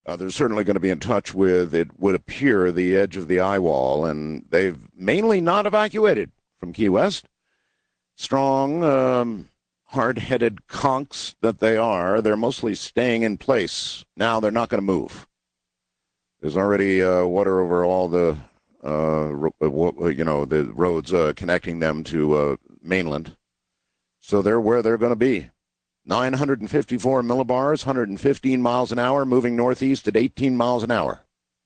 They're certainly going to be in touch with, it would appear, the edge of the eye wall, and they've mainly not evacuated from Key West. Strong, hard-headed conks that they are, they're mostly staying in place. Now they're not going to move. There's already water over all the, the roads connecting them to mainland. So they're where they're going to be. 954 millibars, 115 miles an hour, moving northeast at 18 miles an hour.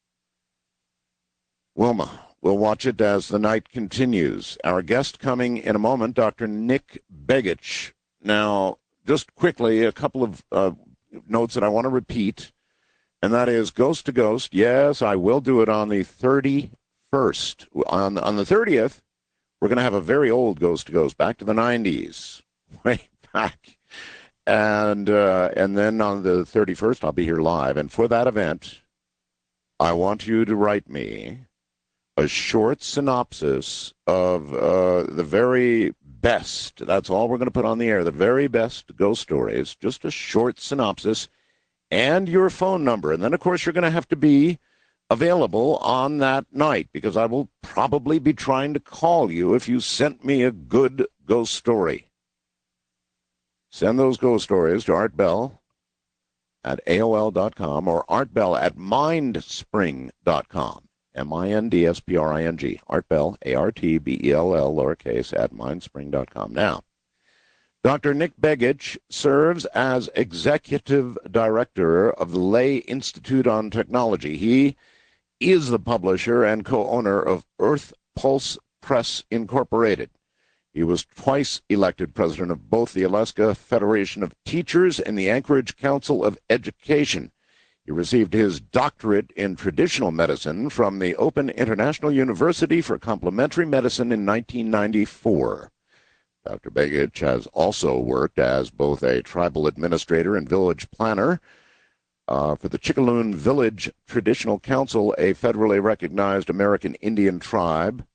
Wilma, we'll watch it as the night continues. Our guest coming in a moment, Dr. Nick Begich. Now, just quickly, a couple of notes that I want to repeat, and that is Ghost to Ghost. Yes, I will do it on the 31st. On the 30th, we're going to have a very old Ghost to Ghost, back to the 90s, way back. And then on the 31st, I'll be here live. And for that event, I want you to write me a short synopsis of the very best. That's all we're going to put on the air, the very best ghost stories. Just a short synopsis and your phone number. And then, of course, you're going to have to be available on that night because I will probably be trying to call you if you sent me a good ghost story. Send those ghost stories to Art Bell at AOL.com or Art Bell at mindspring.com. MINDSPRING. Art Bell, ARTBELL, lowercase, at mindspring.com. Now, Dr. Nick Begich serves as executive director of the Lay Institute on Technology. He is the publisher and co-owner of Earth Pulse Press Incorporated. He was twice elected president of both the Alaska Federation of Teachers and the Anchorage Council of Education. He received his doctorate in traditional medicine from the Open International University for Complementary Medicine in 1994. Dr. Begich has also worked as both a tribal administrator and village planner for the Chickaloon Village Traditional Council, a federally recognized American Indian tribe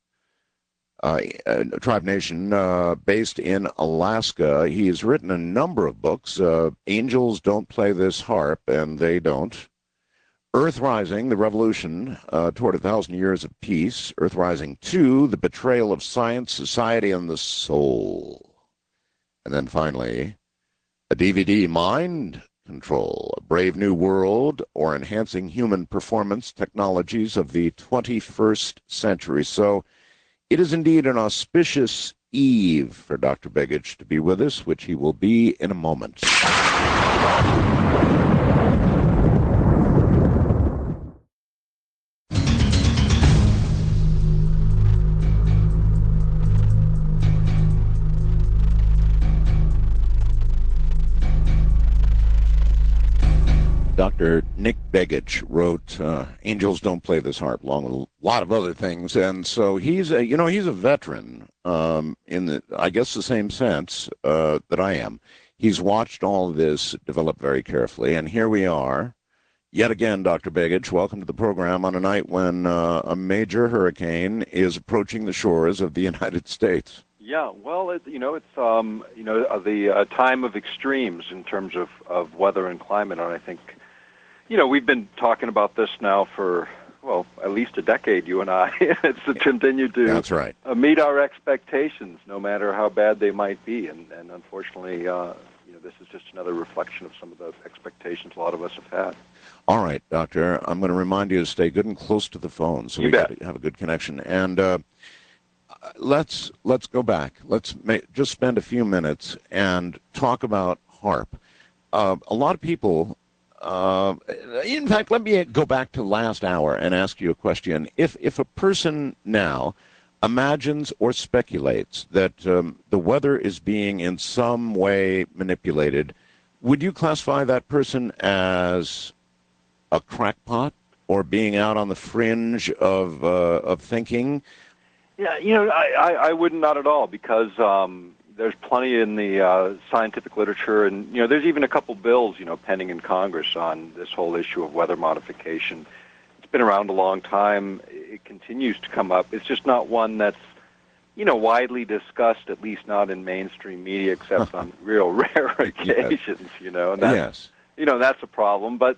nation based in Alaska. He's written a number of books. Angels Don't Play This Harp, and they don't. Earth Rising, The Revolution Toward 1,000 Years of Peace. Earth Rising 2, The Betrayal of Science, Society, and the Soul. And then finally, a DVD, Mind Control, A Brave New World, or Enhancing Human Performance Technologies of the 21st Century. So, it is indeed an auspicious eve for Dr. Begich to be with us, which he will be in a moment. Dr. Nick Begich wrote Angels Don't Play This Harp, along with a lot of other things. And so he's a veteran in the, I guess, the same sense that I am. He's watched all of this develop very carefully. And here we are, yet again, Dr. Begich, welcome to the program on a night when a major hurricane is approaching the shores of the United States. Yeah, well, it's the time of extremes in terms of weather and climate, and I think, we've been talking about this now for, well, at least a decade, you and I. It's continued to That's right. Meet our expectations, no matter how bad they might be, and unfortunately, this is just another reflection of some of the expectations a lot of us have had. All right, Doctor, I'm going to remind you to stay good and close to the phone so we can have a good connection. And let's go back. Let's just spend a few minutes and talk about HAARP. A lot of people, in fact, let me go back to last hour and ask you a question. If a person now imagines or speculates that the weather is being in some way manipulated, would you classify that person as a crackpot or being out on the fringe of thinking? Yeah, I wouldn't, not at all, because there's plenty in the scientific literature, and there's even a couple bills pending in Congress on this whole issue of weather modification. It's been around a long time. It continues to come up. It's just not one that's widely discussed, at least not in mainstream media, except on real rare occasions. And that's, yes, that's a problem. But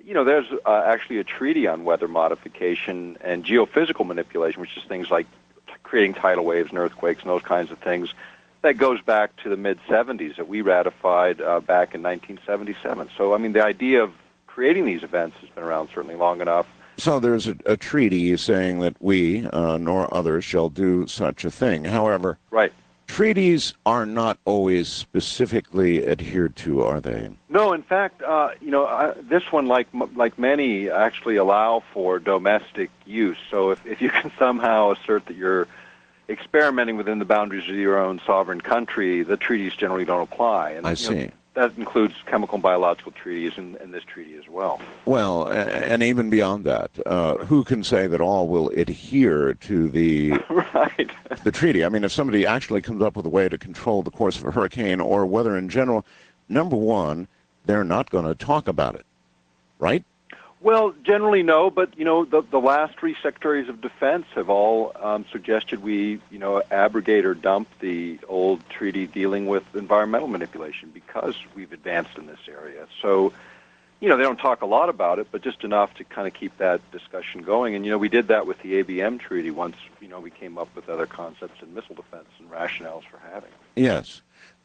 there's actually a treaty on weather modification and geophysical manipulation, which is things like creating tidal waves and earthquakes and those kinds of things. That goes back to the mid-'70s that we ratified back in 1977. So, I mean, the idea of creating these events has been around certainly long enough. So there's a treaty saying that we, nor others, shall do such a thing. However, right. Treaties are not always specifically adhered to, are they? No, in fact, this one, like many, actually allow for domestic use. So if you can somehow assert that you're experimenting within the boundaries of your own sovereign country, the treaties generally don't apply. And, I see. That includes chemical and biological treaties and this treaty as well. Well, and even beyond that, who can say that all will adhere to the right. the treaty? I mean, if somebody actually comes up with a way to control the course of a hurricane or weather in general, number one, they're not going to talk about it, right? Well, generally no, but the last three secretaries of defense have all suggested we abrogate or dump the old treaty dealing with environmental manipulation because we've advanced in this area. So, they don't talk a lot about it, but just enough to kind of keep that discussion going. And we did that with the ABM treaty once we came up with other concepts in missile defense and rationales for having it. Yes.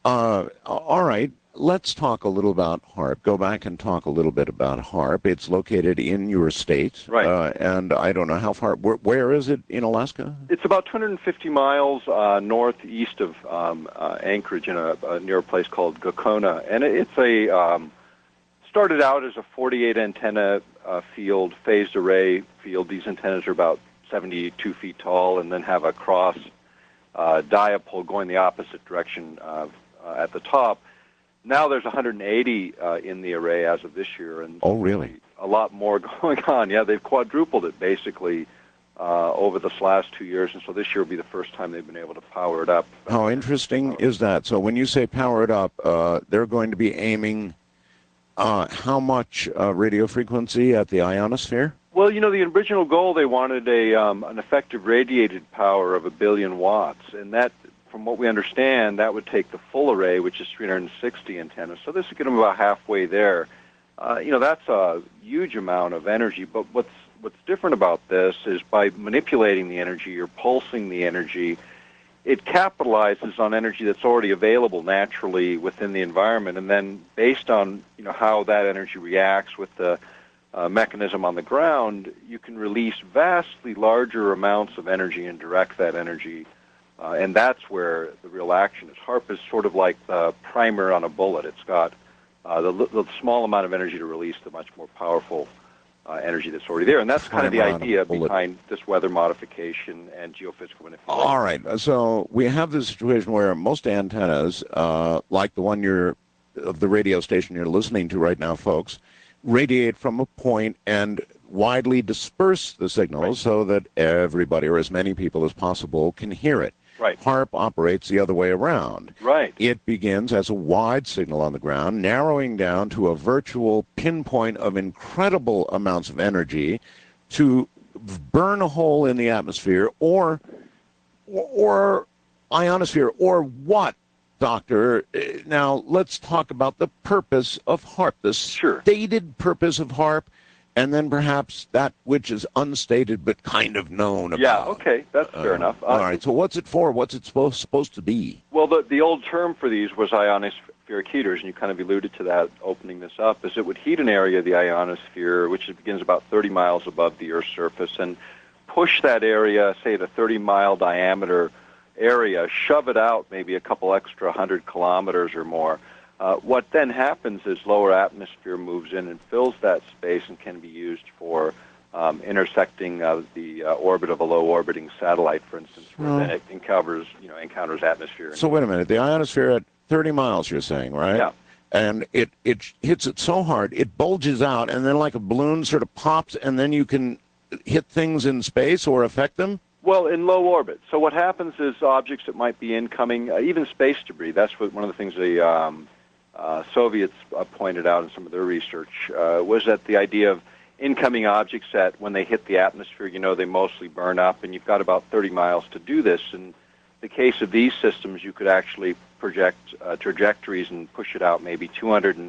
All right. Let's talk a little about HAARP. Go back and talk a little bit about HAARP. It's located in your state. Right. And I don't know how far. Where is it in Alaska? It's about 250 miles northeast of Anchorage near a place called Gakona. And it's started out as a 48 antenna field, phased array field. These antennas are about 72 feet tall and then have a cross dipole going the opposite direction at the top. Now there's 180 in the array as of this year, and oh, really? A lot more going on. Yeah, they've quadrupled it basically over this last 2 years, and so this year will be the first time they've been able to power it up. How interesting is that? So when you say power it up, they're going to be aiming how much radio frequency at the ionosphere? Well, the original goal, they wanted an effective radiated power of 1 billion watts, and that, from what we understand, that would take the full array, which is 360 antennas. So this would get them about halfway there. That's a huge amount of energy. But what's different about this is by manipulating the energy or pulsing the energy, it capitalizes on energy that's already available naturally within the environment. And then based on how that energy reacts with the mechanism on the ground, you can release vastly larger amounts of energy and direct that energy. And that's where the real action is. HAARP is sort of like the primer on a bullet. It's got the small amount of energy to release the much more powerful energy that's already there. And that's kind of the idea behind this weather modification and geophysical manipulation. All right. So we have this situation where most antennas, like the one of the radio station you're listening to right now, folks, radiate from a point and widely disperse the signal right. so that everybody, or as many people as possible, can hear it. Right. HAARP operates the other way around. Right. It begins as a wide signal on the ground, narrowing down to a virtual pinpoint of incredible amounts of energy to burn a hole in the atmosphere or ionosphere, or what, Doctor? Now, let's talk about the purpose of HAARP, the Sure. stated purpose of HAARP, and then perhaps that which is unstated but kind of known about. Yeah, okay, that's fair enough. All right, so what's it for? What's it supposed to be? Well, the old term for these was ionospheric heaters, and you kind of alluded to that opening this up, is it would heat an area of the ionosphere, which begins about 30 miles above the Earth's surface, and push that area, say at a 30-mile diameter area, shove it out maybe a couple extra 100 kilometers or more. What then happens is lower atmosphere moves in and fills that space and can be used for intersecting the orbit of a low-orbiting satellite, for instance, where then it encounters atmosphere. So wait a minute. The ionosphere at 30 miles, you're saying, right? Yeah. And it hits it so hard, it bulges out, and then like a balloon sort of pops, and then you can hit things in space or affect them? Well, in low orbit. So what happens is objects that might be incoming, even space debris, that's one of the things the Soviets pointed out in some of their research, was that the idea of incoming objects that when they hit the atmosphere, they mostly burn up, and you've got about 30 miles to do this. In the case of these systems, you could actually project trajectories and push it out maybe 200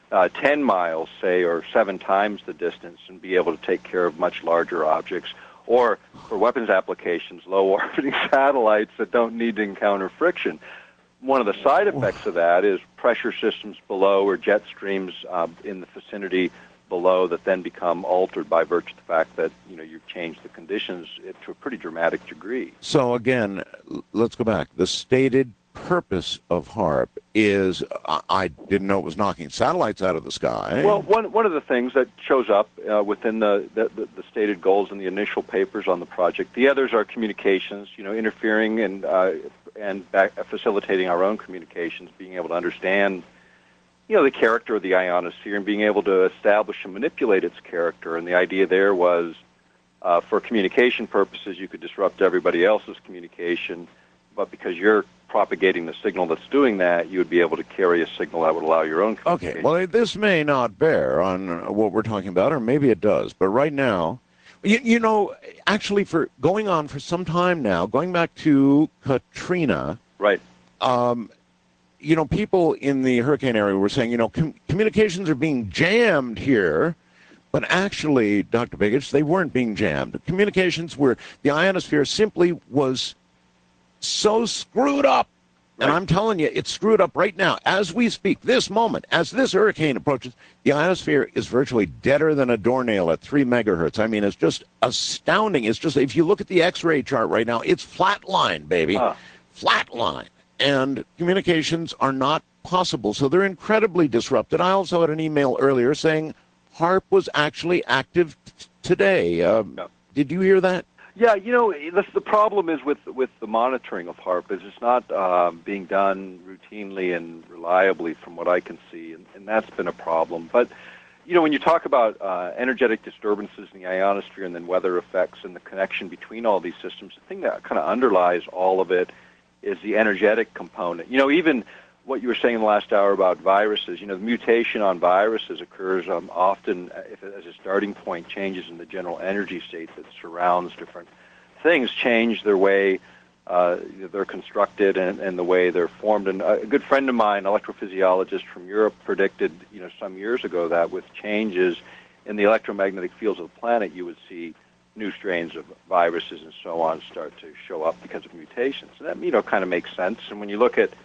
10 miles, say, or 7 times the distance and be able to take care of much larger objects. Or for weapons applications, low-orbiting satellites that don't need to encounter friction. One of the side effects of that is pressure systems below or jet streams in the vicinity below that then become altered by virtue of the fact that you've changed the conditions to a pretty dramatic degree. So again, let's go back. The stated purpose of HAARP is, I didn't know it was knocking satellites out of the sky. Well, one of the things that shows up within the stated goals in the initial papers on the project, the others are communications, interfering and facilitating our own communications, being able to understand the character of the ionosphere and being able to establish and manipulate its character. And the idea there was, for communication purposes, you could disrupt everybody else's communication, but because you're propagating the signal that's doing that, you would be able to carry a signal that would allow your own communication. Okay, well, this may not bear on what we're talking about, or maybe it does, but right now, actually for going on for some time now, going back to Katrina, right? People in the hurricane area were saying, communications are being jammed here, but actually, Dr. Begich, they weren't being jammed. Communications were, the ionosphere simply was so screwed up. Right. And I'm telling you, it's screwed up right now. As we speak, this moment, as this hurricane approaches, the ionosphere is virtually deader than a doornail at 3 megahertz. I mean, it's just astounding. It's just, if you look at the X-ray chart right now, it's flatline, baby. Flatline. And communications are not possible, so they're incredibly disrupted. I also had an email earlier saying HAARP was actually active today. Did you hear that? Yeah, the problem is with the monitoring of HAARP is it's not being done routinely and reliably from what I can see, and that's been a problem. But, when you talk about energetic disturbances in the ionosphere and then weather effects and the connection between all these systems, the thing that kind of underlies all of it is the energetic component. Even what you were saying in the last hour about viruses, the mutation on viruses occurs often as a starting point changes in the general energy state that surrounds different things, change their way they're constructed and the way they're formed. And a good friend of mine, electrophysiologist from Europe, predicted, some years ago that with changes in the electromagnetic fields of the planet, you would see new strains of viruses and so on start to show up because of mutations. And that, kind of makes sense. And when you look at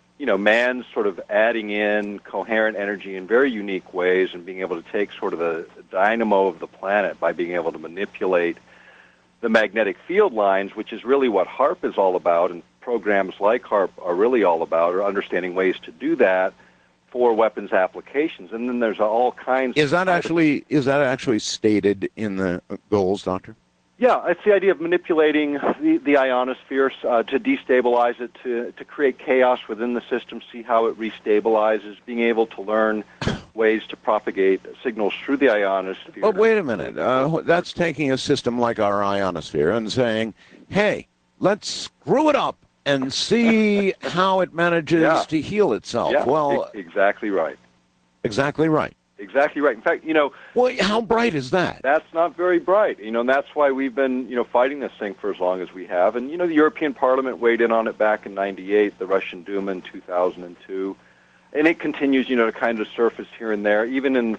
man's sort of adding in coherent energy in very unique ways and being able to take sort of the dynamo of the planet by being able to manipulate the magnetic field lines, which is really what HAARP is all about, and programs like HAARP are really all about, or understanding ways to do that for weapons applications. And then there's all kinds Is that actually stated in the goals, Doctor? Yeah, it's the idea of manipulating the ionosphere to destabilize it, to create chaos within the system, see how it restabilizes, being able to learn ways to propagate signals through the ionosphere. But wait a minute. That's taking a system like our ionosphere and saying, hey, let's screw it up and see how it manages to heal itself. Yeah, well, exactly right. Exactly right. Exactly right. In fact, well, how bright is that? That's not very bright. And that's why we've been, fighting this thing for as long as we have. And, the European Parliament weighed in on it back in '98, the Russian Duma in 2002. And it continues, to kind of surface here and there. Even in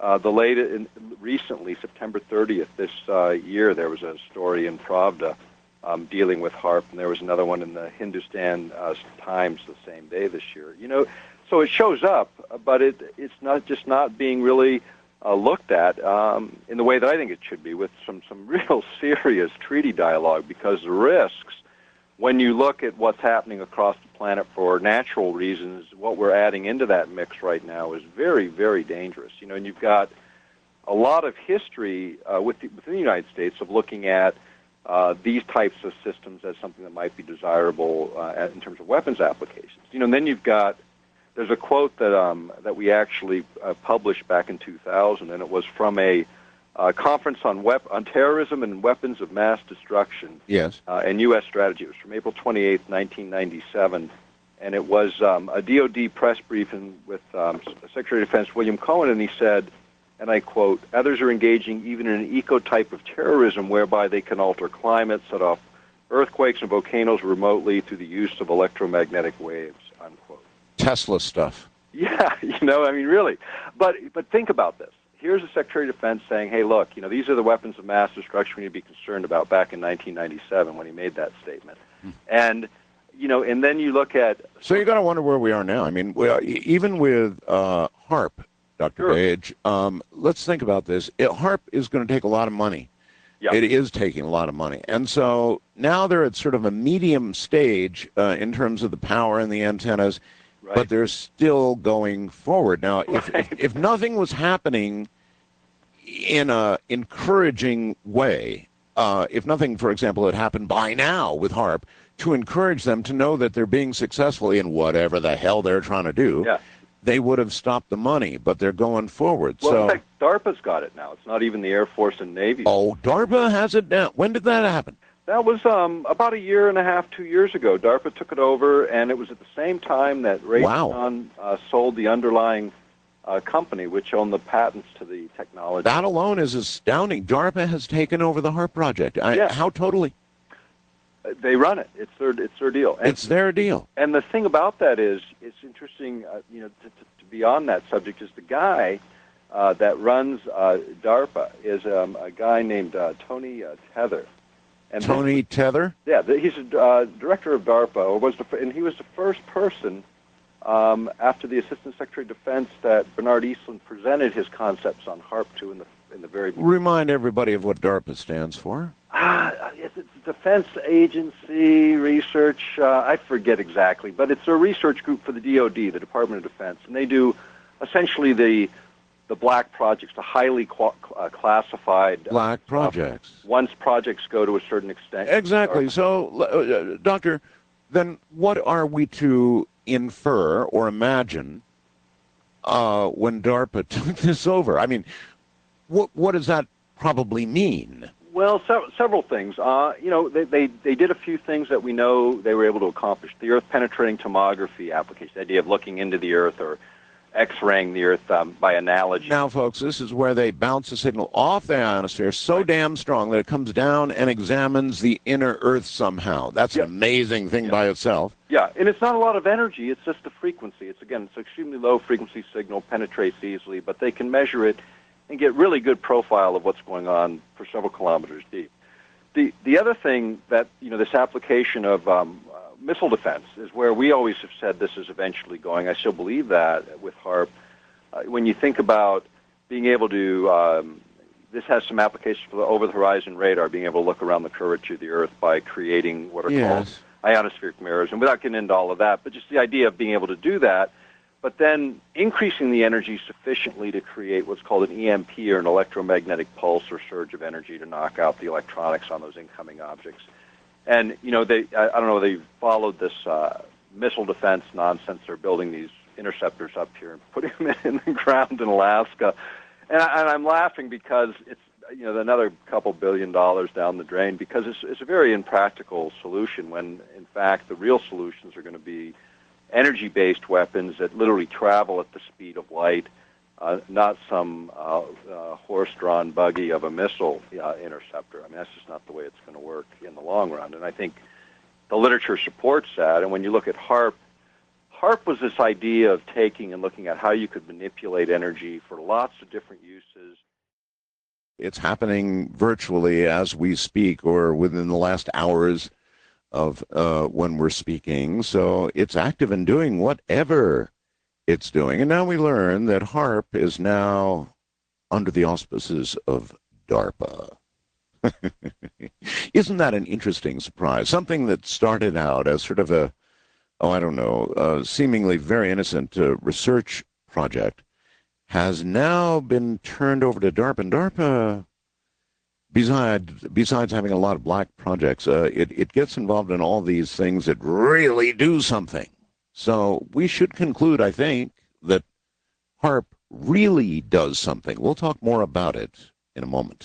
recently, September 30th this year, there was a story in Pravda dealing with HAARP, and there was another one in the Hindustan Times the same day this year. So it shows up, but it's not being really looked at in the way that I think it should be, with some real serious treaty dialogue, because the risks, when you look at what's happening across the planet for natural reasons, what we're adding into that mix right now is very, very dangerous. And you've got a lot of history within the United States of looking at these types of systems as something that might be desirable in terms of weapons applications. And then there's a quote that we actually published back in 2000, and it was from a conference on terrorism and weapons of mass destruction. Yes. And U.S. strategy. It was from April 28th, 1997, and it was a DoD press briefing with Secretary of Defense William Cohen, and he said, and I quote, "Others are engaging even in an eco-type of terrorism whereby they can alter climate, set off earthquakes and volcanoes remotely through the use of electromagnetic waves," unquote. Tesla stuff. Yeah, I mean, really. But think about this. Here's the Secretary of Defense saying, hey, look, these are the weapons of mass destruction we need to be concerned about back in 1997 when he made that statement. And, and then you look at... So you got to wonder where we are now. I mean, even with HARP, Dr. Sure. Page, let's think about this. HARP is going to take a lot of money. Yeah. It is taking a lot of money. And so now they're at sort of a medium stage in terms of the power and the antennas. Right. But they're still going forward. Now, Right. if nothing was happening in a encouraging way, if nothing, for example, had happened by now with HARP, to encourage them to know that they're being successful in whatever the hell they're trying to do, Yeah. they would have stopped the money, but they're going forward. Well, so, in fact, DARPA's got it now. It's not even the Air Force and Navy. oh, DARPA has it now. When did that happen? That was about a year and a half, 2 years ago. DARPA took it over, and it was at the same time that Raytheon sold the underlying company, which owned the patents to the technology. That alone is astounding. DARPA has taken over the HARP project. Yeah. How totally? They run it. It's their deal. And, It's their deal. And the thing about that is, it's interesting. To be on that subject is the guy that runs DARPA is a guy named Tony Tether. And Tony Tether? Yeah, he's a director of DARPA, and he was the first person after the Assistant Secretary of Defense that Bernard Eastland presented his concepts on HARP to in the very beginning. Remind everybody of what DARPA stands for. It's a Defense Agency Research. I forget exactly, but it's a research group for the DoD, the Department of Defense, and they do essentially the black projects, the highly classified Black projects. Once projects go to a certain extent. Exactly. So, Doctor, then what are we to infer or imagine when DARPA took this over? I mean, what does that probably mean? Well, several things. They did a few things that we know they were able to accomplish. The Earth-penetrating tomography application, the idea of looking into the Earth or X-raying the Earth by analogy. Now, folks, this is where they bounce a signal off the ionosphere so damn strong that it comes down and examines the inner Earth somehow. That's an amazing thing by itself. Yeah, and it's not a lot of energy. It's just the frequency. It's extremely low frequency signal, penetrates easily, but they can measure it and get really good profile of what's going on for several kilometers deep. The other thing that, this application of missile defense is where we always have said this is eventually going. I still believe that with HARP. When you think about being able to, this has some applications for the over-the-horizon radar, being able to look around the curvature of the Earth by creating what are called ionospheric mirrors. And without getting into all of that, but just the idea of being able to do that, but then increasing the energy sufficiently to create what's called an EMP or an electromagnetic pulse or surge of energy to knock out the electronics on those incoming objects. And, I don't know whether you've followed this missile defense nonsense. They're building these interceptors up here and putting them in the ground in Alaska. And I'm laughing because it's, another couple $2 billion down the drain because it's a very impractical solution when, in fact, the real solutions are going to be energy-based weapons that literally travel at the speed of light, not some horse-drawn buggy of a missile interceptor. I mean, that's just not the way it's going to work in the long run. And I think the literature supports that. And when you look at HARP, HARP was this idea of taking and looking at how you could manipulate energy for lots of different uses. It's happening virtually as we speak or within the last hours of when we're speaking. So it's active and doing whatever it's doing. And now we learn that HARP is now under the auspices of DARPA. Isn't that an interesting surprise? Something that started out as sort of a, seemingly very innocent research project has now been turned over to DARPA. And DARPA, besides having a lot of black projects, it gets involved in all these things that really do something. So we should conclude, I think, that HARP really does something. We'll talk more about it in a moment.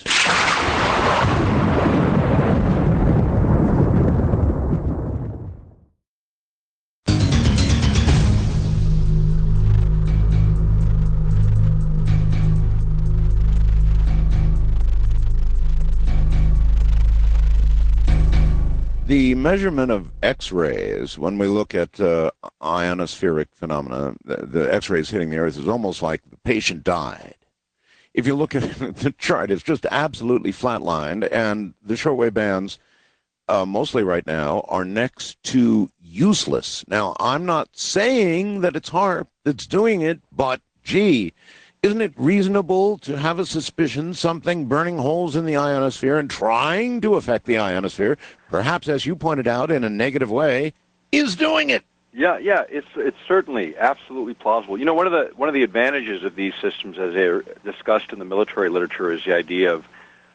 the measurement of X-rays, when we look at ionospheric phenomena, the X-rays hitting the Earth is almost like the patient died. If you look at the chart, it's just absolutely flatlined, and the shortwave bands, mostly right now, are next to useless. Now, I'm not saying that it's HAARP that's doing it, but gee, isn't it reasonable to have a suspicion something burning holes in the ionosphere and trying to affect the ionosphere, perhaps as you pointed out in a negative way, is doing it? Yeah, it's certainly absolutely plausible. You know, one of the advantages of these systems, as they're discussed in the military literature, is the idea of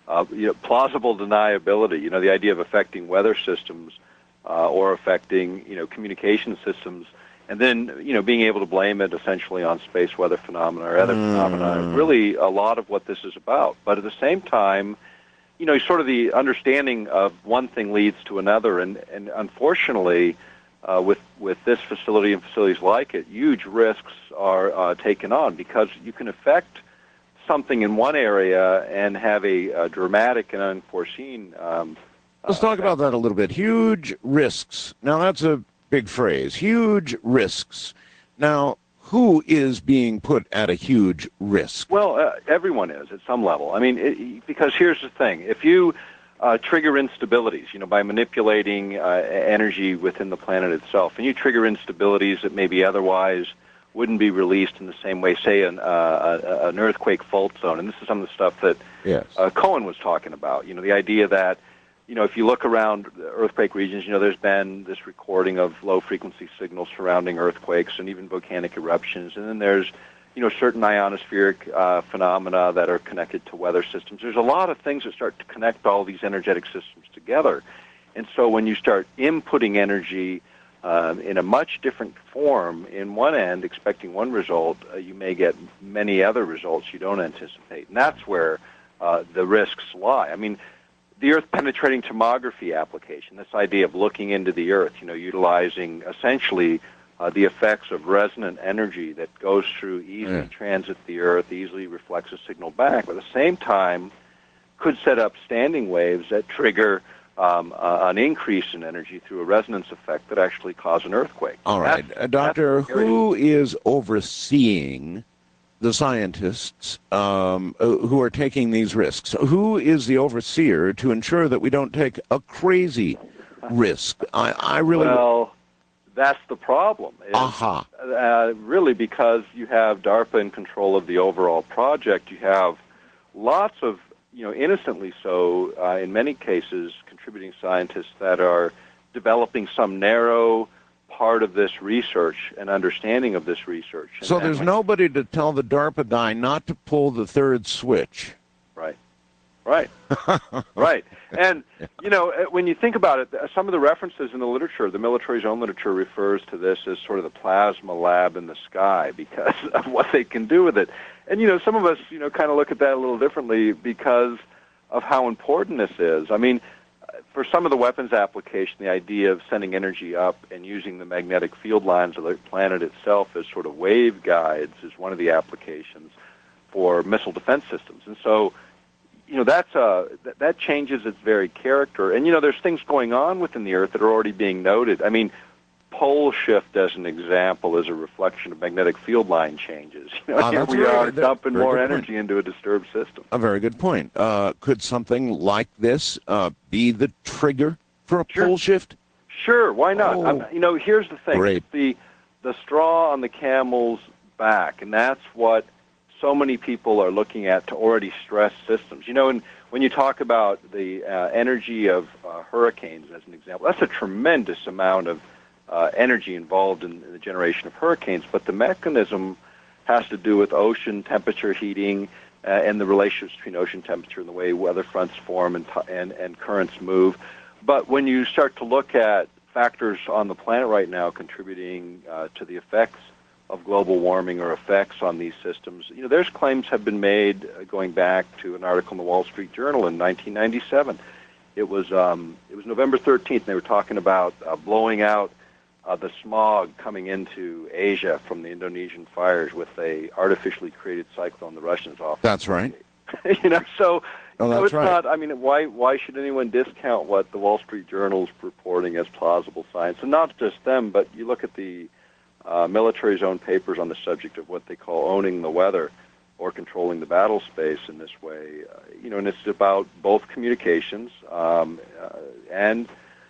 plausible deniability. You know, the idea of affecting weather systems or affecting communication systems, and then being able to blame it essentially on space weather phenomena or other phenomena. Really, a lot of what this is about. But at the same time, sort of the understanding of one thing leads to another, and unfortunately. With this facility and facilities like it, huge risks are taken on because you can affect something in one area and have a dramatic and unforeseen. Let's talk about that a little bit. Huge risks. Now, that's a big phrase. Huge risks. Now, who is being put at a huge risk? Well, everyone is at some level. I mean, because here's the thing. If you trigger instabilities, by manipulating energy within the planet itself. And you trigger instabilities that maybe otherwise wouldn't be released in the same way, say an earthquake fault zone. And this is some of the stuff that Cohen was talking about. The idea that, if you look around earthquake regions, there's been this recording of low-frequency signals surrounding earthquakes and even volcanic eruptions. And then there's certain ionospheric phenomena that are connected to weather systems. There's a lot of things that start to connect all these energetic systems together. And so when you start inputting energy in a much different form in one end, expecting one result, you may get many other results you don't anticipate. And that's where the risks lie. I mean, the Earth-penetrating tomography application, this idea of looking into the Earth, utilizing essentially the effects of resonant energy that goes through, easily transits the Earth, easily reflects a signal back, but at the same time could set up standing waves that trigger an increase in energy through a resonance effect that actually cause an earthquake. All right. Doctor, who is overseeing the scientists who are taking these risks? Who is the overseer to ensure that we don't take a crazy risk? I really... Well, that's the problem. Really, because you have DARPA in control of the overall project, you have lots of, innocently so, in many cases, contributing scientists that are developing some narrow part of this research and understanding of this research. So there's nobody to tell the DARPA guy not to pull the third switch. Right. Right. And, when you think about it, some of the references in the literature, the military's own literature refers to this as sort of the plasma lab in the sky because of what they can do with it. And, some of us, kind of look at that a little differently because of how important this is. I mean, for some of the weapons application, the idea of sending energy up and using the magnetic field lines of the planet itself as sort of wave guides is one of the applications for missile defense systems. And so, that changes its very character. And, there's things going on within the Earth that are already being noted. I mean, pole shift, as an example, is a reflection of magnetic field line changes. Here we are dumping more energy into a disturbed system. A very good point. Could something like this be the trigger for a pole shift? Sure, why not? Here's the thing. Great. It's the straw on the camel's back, and that's what so many people are looking at to already stress systems. And when you talk about the energy of hurricanes, as an example, that's a tremendous amount of energy involved in the generation of hurricanes, but the mechanism has to do with ocean temperature heating and the relationships between ocean temperature and the way weather fronts form and currents move. But when you start to look at factors on the planet right now contributing to the effects of global warming or effects on these systems, there's claims have been made going back to an article in the Wall Street Journal in 1997. It was November 13th, and they were talking about blowing out the smog coming into Asia from the Indonesian fires with a artificially created cyclone the Russians offered. That's right. So Oh, No, that's it's right. not. I mean, why should anyone discount what the Wall Street Journal is reporting as plausible science? And not just them, but you look at the military's own papers on the subject of what they call owning the weather or controlling the battle space in this way. And it's about both communications and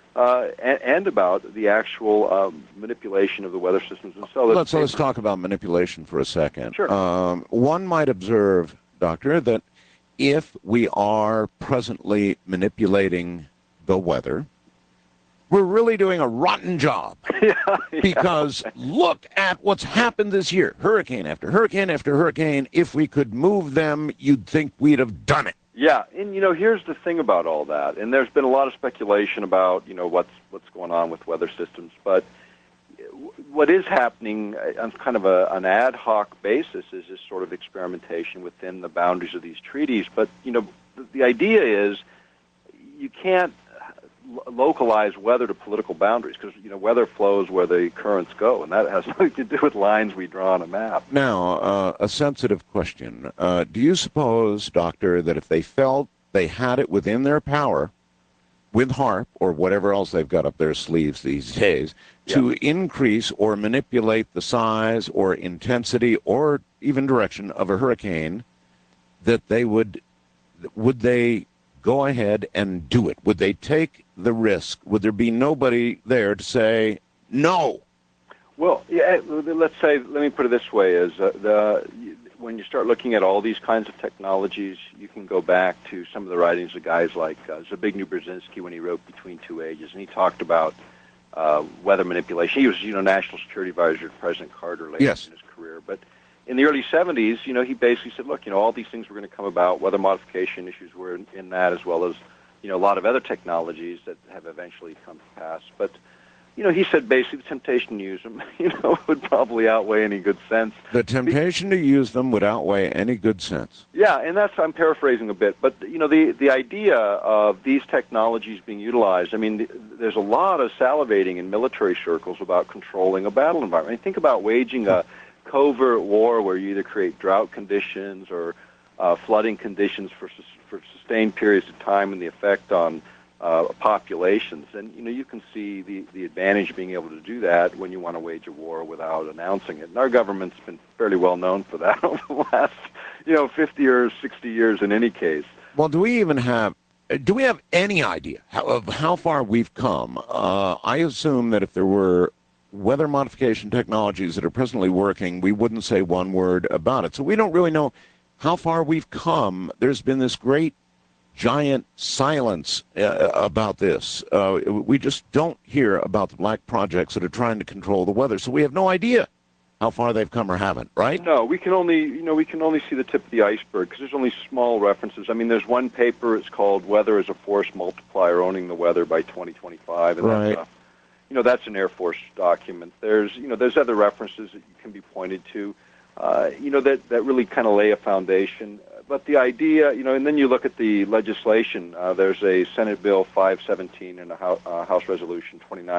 about the actual manipulation of the weather systems themselves. Let's talk about manipulation for a second. Sure. One might observe, Doctor, that if we are presently manipulating the weather, we're really doing a rotten job. Yeah. Because look at what's happened this year. Hurricane after hurricane after hurricane. If we could move them, you'd think we'd have done it. Yeah, and here's the thing about all that. And there's been a lot of speculation about what's going on with weather systems, but what is happening on kind of an ad hoc basis is this sort of experimentation within the boundaries of these treaties. But the idea is you can't localize weather to political boundaries because weather flows where the currents go, and that has nothing to do with lines we draw on a map. Now, a sensitive question. Do you suppose, Doctor, that if they felt they had it within their power, with HAARP or whatever else they've got up their sleeves these days, to increase or manipulate the size or intensity or even direction of a hurricane, that they would they go ahead and do it? Would they take the risk? Would there be nobody there to say no? Well, yeah, let me put it this way: is when you start looking at all these kinds of technologies, you can go back to some of the writings of guys like Zbigniew Brzezinski when he wrote Between Two Ages, and he talked about weather manipulation. He was, National Security Advisor to President Carter later in his career, but in the early 70s, he basically said, look, all these things were going to come about. Weather modification issues were in that, as well as, a lot of other technologies that have eventually come to pass. But, he said basically the temptation to use them, would probably outweigh any good sense. The temptation to use them would outweigh any good sense. Yeah, and I'm paraphrasing a bit, but, the idea of these technologies being utilized, I mean, there's a lot of salivating in military circles about controlling a battle environment. I mean, think about waging a covert war where you either create drought conditions or flooding conditions for sustained periods of time and the effect on populations. And, you can see the advantage of being able to do that when you want to wage a war without announcing it. And our government's been fairly well known for that over the last, 50 or 60 years in any case. Well, do we have any idea of how far we've come? I assume that if there were weather modification technologies that are presently working, we wouldn't say one word about it. So we don't really know how far we've come. There's been this great, giant silence about this. We just don't hear about the black projects that are trying to control the weather. So we have no idea how far they've come or haven't, right? No, we can only see the tip of the iceberg because there's only small references. I mean, there's one paper. It's called "Weather as a Force Multiplier: Owning the Weather by 2025," and right. That's an Air Force document. There's other references that can be pointed to, that really kind of lay a foundation. But the idea, and then you look at the legislation. There's a Senate Bill 517 and a House Resolution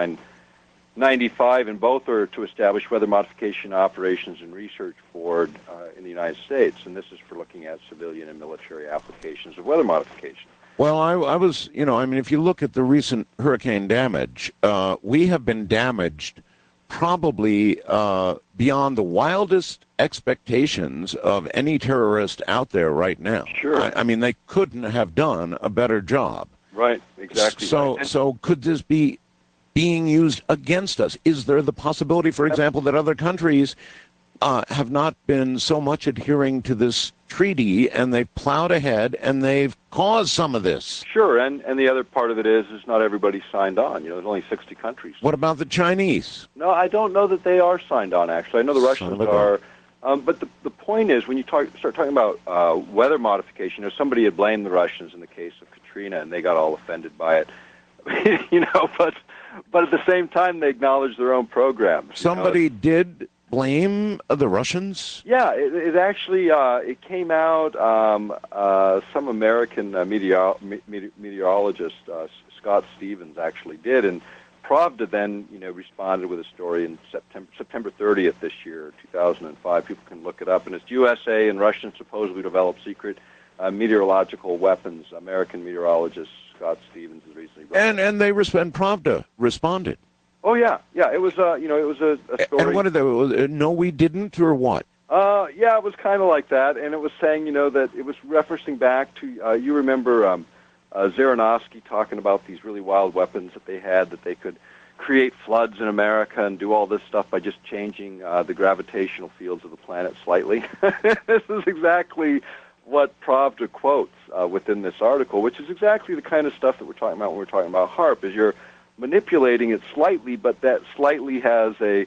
2995, and both are to establish weather modification operations and research board in the United States. And this is for looking at civilian and military applications of weather modification. Well, I was, if you look at the recent hurricane damage, we have been damaged probably beyond the wildest expectations of any terrorist out there right now. Sure. I mean, they couldn't have done a better job. Right, exactly. So could this be being used against us? Is there the possibility, for example, that other countries have not been so much adhering to this treaty and they've plowed ahead and they've caused some of this? Sure, and the other part of it is not everybody signed on. There's only 60 countries. What about the Chinese? No, I don't know that they are signed on, actually. I know the Russians are. But the point is, when you start talking about weather modification, somebody had blamed the Russians in the case of Katrina, and they got all offended by it. But at the same time, they acknowledged their own programs. Somebody did blame the Russians? Yeah, it actually it came out. Some American meteorologist, Scott Stevens, actually did, and Pravda then responded with a story in September 30th this year, 2005. People can look it up, and it's USA and Russians supposedly developed secret meteorological weapons. American meteorologist Scott Stevens has recently brought And they Pravda responded. Oh yeah, it was it was a story. And what did they? No, we didn't, or what? Yeah, it was kind of like that, and it was saying that it was referencing back to you remember Zaranovsky talking about these really wild weapons that they had, that they could create floods in America and do all this stuff by just changing the gravitational fields of the planet slightly. This is exactly what Pravda quotes within this article, which is exactly the kind of stuff that we're talking about when we're talking about HAARP, is you're manipulating it slightly, but that slightly has the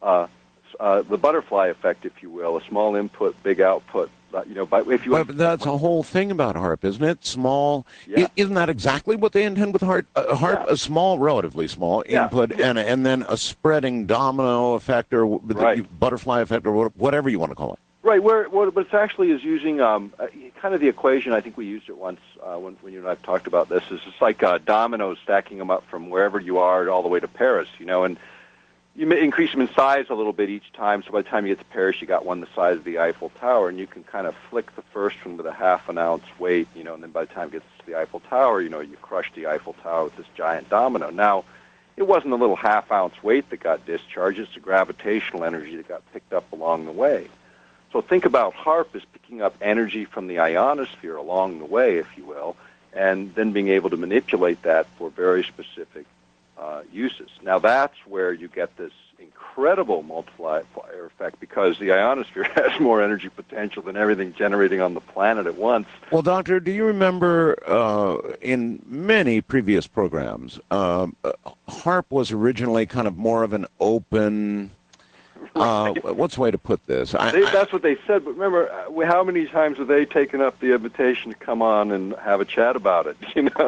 butterfly effect, if you will, a small input, big output. If you. But that's a whole thing about HAARP, isn't it? Small. Yeah. Isn't that exactly what they intend with HAARP? HAARP, Yeah. a small, relatively small input, and then a spreading domino effect or butterfly effect or whatever you want to call it. Right. What it actually is using kind of the equation. I think we used it once when you and I talked about this. Is it's like dominoes, stacking them up from wherever you are all the way to Paris. And you may increase them in size a little bit each time, so by the time you get to Paris, you got one the size of the Eiffel Tower, and you can kind of flick the first one with a half an ounce weight, and then by the time it gets to the Eiffel Tower, you crush the Eiffel Tower with this giant domino. Now, it wasn't a little half-ounce weight that got discharged, it's the gravitational energy that got picked up along the way. So think about HAARP as picking up energy from the ionosphere along the way, if you will, and then being able to manipulate that for very specific uses. Now that's where you get this incredible multiplier effect, because the ionosphere has more energy potential than everything generating on the planet at once. Well, Doctor, do you remember in many previous programs, HAARP was originally kind of more of an open... what's the way to put this? That's what they said, but remember, how many times have they taken up the invitation to come on and have a chat about it?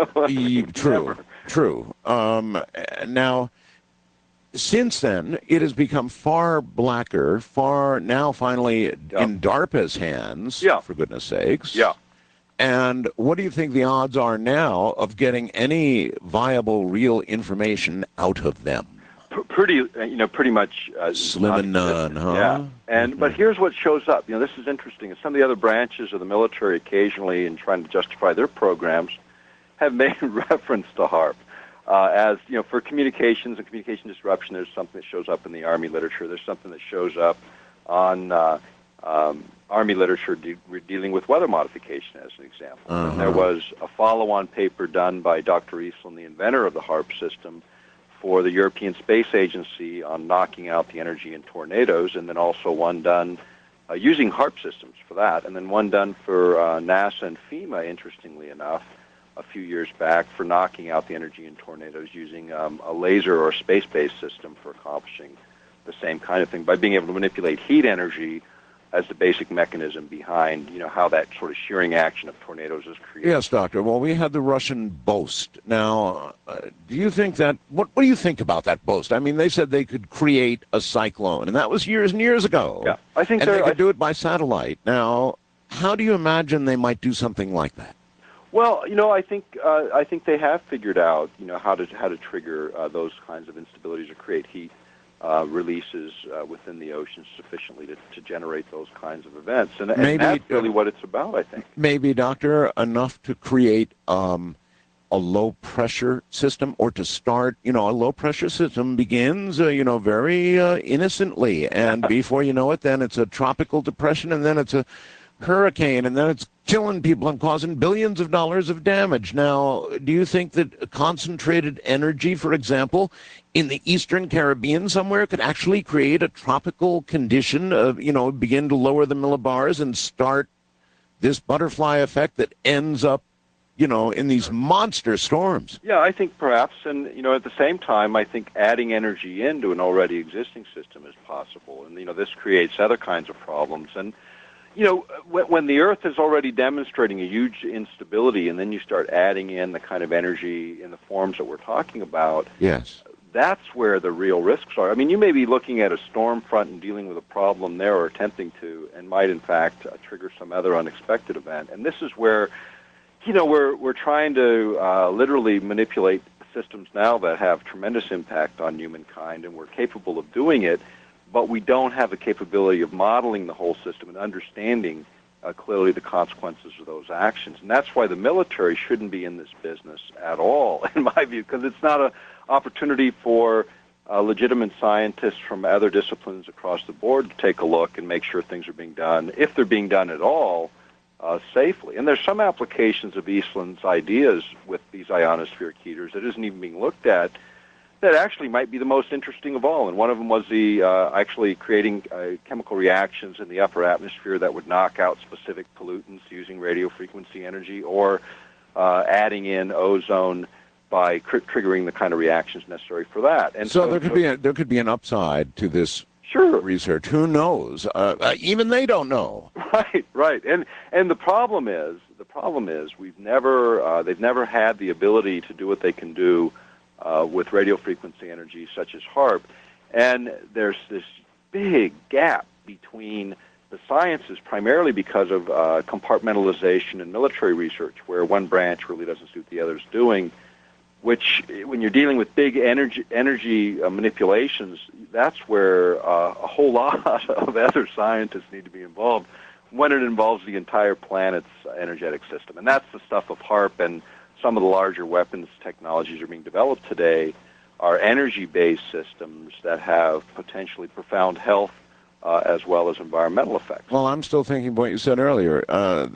True. Now, since then, it has become far blacker, finally in DARPA's hands, for goodness sakes. Yeah. And what do you think the odds are now of getting any viable, real information out of them? Pretty much slim and none, huh? Yeah, but here's what shows up. This is interesting. And some of the other branches of the military, occasionally, in trying to justify their programs, have made reference to HAARP as for communications and communication disruption. There's something that shows up in the Army literature. There's something that shows up on Army literature dealing with weather modification, as an example. And there was a follow-on paper done by Dr. Eastland, the inventor of the HAARP system, for the European Space Agency on knocking out the energy in tornadoes, and then also one done using HAARP systems for that, and then one done for NASA and FEMA, interestingly enough, a few years back, for knocking out the energy in tornadoes using a laser or a space-based system for accomplishing the same kind of thing, by being able to manipulate heat energy as the basic mechanism behind, how that sort of shearing action of tornadoes is created. Yes, Doctor. Well, we had the Russian boast. Now, do you think that, what do you think about that boast? I mean, they said they could create a cyclone, and that was years and years ago. Yeah, I think they could do it by satellite. Now, how do you imagine they might do something like that? Well, I think they have figured out, how to trigger those kinds of instabilities or create heat releases within the ocean sufficiently to generate those kinds of events. And that's really what it's about, I think. Maybe, Doctor, enough to create a low-pressure system, or to start, a low-pressure system begins, very innocently. And before you know it, then it's a tropical depression, and then it's a hurricane, and then it's killing people and causing billions of dollars of damage. Now, do you think that concentrated energy, for example, in the Eastern Caribbean somewhere could actually create a tropical condition, begin to lower the millibars and start this butterfly effect that ends up, in these monster storms? Yeah, I think perhaps. And, at the same time, I think adding energy into an already existing system is possible. And, this creates other kinds of problems. And, when the Earth is already demonstrating a huge instability, and then you start adding in the kind of energy in the forms that we're talking about, yes, that's where the real risks are. I mean, you may be looking at a storm front and dealing with a problem there, or attempting to, and might in fact trigger some other unexpected event. And this is where, we're trying to literally manipulate systems now that have tremendous impact on humankind, and we're capable of doing it, but we don't have the capability of modeling the whole system and understanding clearly the consequences of those actions. And that's why the military shouldn't be in this business at all, in my view, because it's not an opportunity for legitimate scientists from other disciplines across the board to take a look and make sure things are being done, if they're being done at all, safely. And there's some applications of Eastland's ideas with these ionospheric heaters that isn't even being looked at that actually might be the most interesting of all. And one of them was the actually creating chemical reactions in the upper atmosphere that would knock out specific pollutants using radio frequency energy, or adding in ozone by triggering the kind of reactions necessary for that. And so there could be an upside to this sure research. Who knows? Even they don't know. Right. And the problem is they've never had the ability to do what they can do with radio frequency energy such as HAARP. And there's this big gap between the sciences, primarily because of compartmentalization in military research, where one branch really doesn't suit the other's doing, which, when you're dealing with big energy manipulations, that's where a whole lot of other scientists need to be involved when it involves the entire planet's energetic system. And that's the stuff of HAARP, and some of the larger weapons technologies are being developed today are energy-based systems that have potentially profound health as well as environmental effects. Well, I'm still thinking of what you said earlier,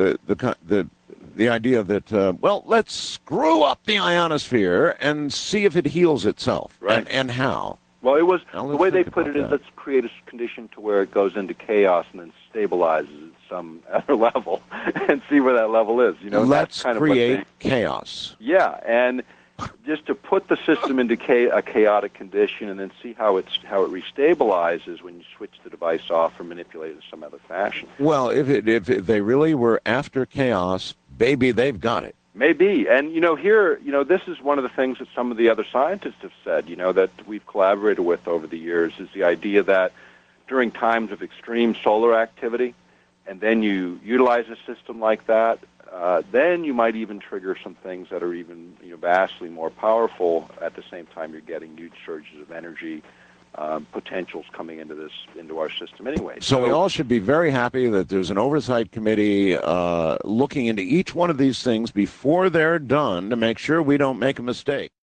the idea that, let's screw up the ionosphere and see if it heals itself. Right. And how. Well, it was the way they put it is, let's create a condition to where it goes into chaos and then stabilizes at some other level and see where that level is. Let's that's kind create of chaos. Yeah, and just to put the system into a chaotic condition and then see how it restabilizes when you switch the device off or manipulate it in some other fashion. Well, if they really were after chaos, baby, they've got it. Maybe. And, here, this is one of the things that some of the other scientists have said, that we've collaborated with over the years, is the idea that during times of extreme solar activity, and then you utilize a system like that, then you might even trigger some things that are even, vastly more powerful. At the same time, you're getting huge surges of energy potentials coming into our system anyway. So we all should be very happy that there's an oversight committee looking into each one of these things before they're done to make sure we don't make a mistake.